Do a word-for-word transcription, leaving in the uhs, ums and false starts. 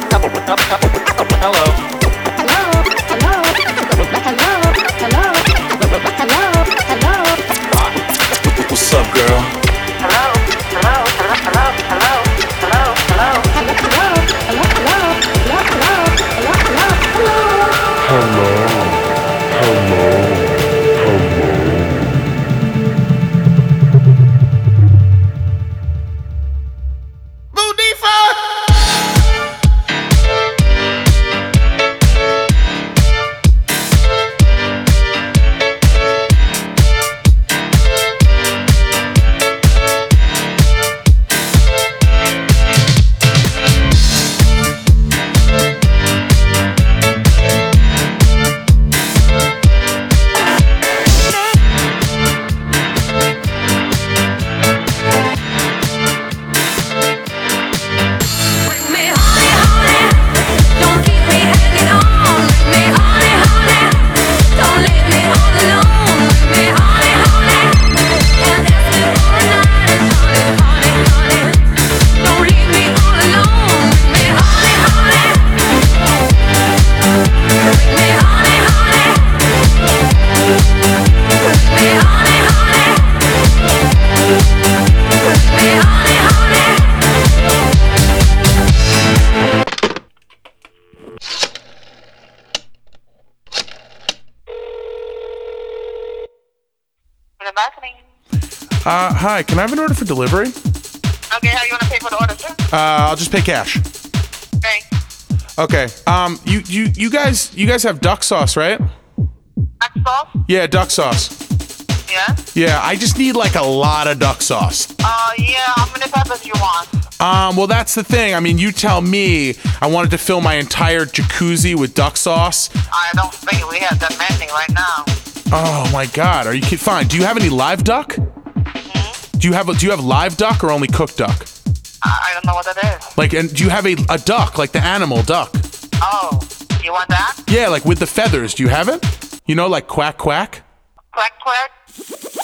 Hello. What's up, girl? Hello, hello, hello, hello, hello, hello, hello, hello, hello, hello, hello, hello, hello, hello. Uh, hi, can I have an order for delivery? Okay, how you want to pay for the order, sir? Uh, I'll just pay cash. Okay. Okay. Um, you, you, you guys, you guys have duck sauce, right? Hot sauce? Yeah, duck sauce. Yeah? Yeah, I just need like a lot of duck sauce. Uh, yeah, how many peppers you want? Um, well, that's the thing. I mean, you tell me. I wanted to fill my entire jacuzzi with duck sauce. I don't think we have that many right now. Oh my God, are you kidding? Fine. Do you have any live duck? Mm-hmm. Do you have a, do you have live duck or only cooked duck? I, I don't know what that is. Like, and do you have a, a duck, like the animal duck? Oh, you want that? Yeah, like with the feathers. Do you have it? You know, like quack quack? Quack, quack?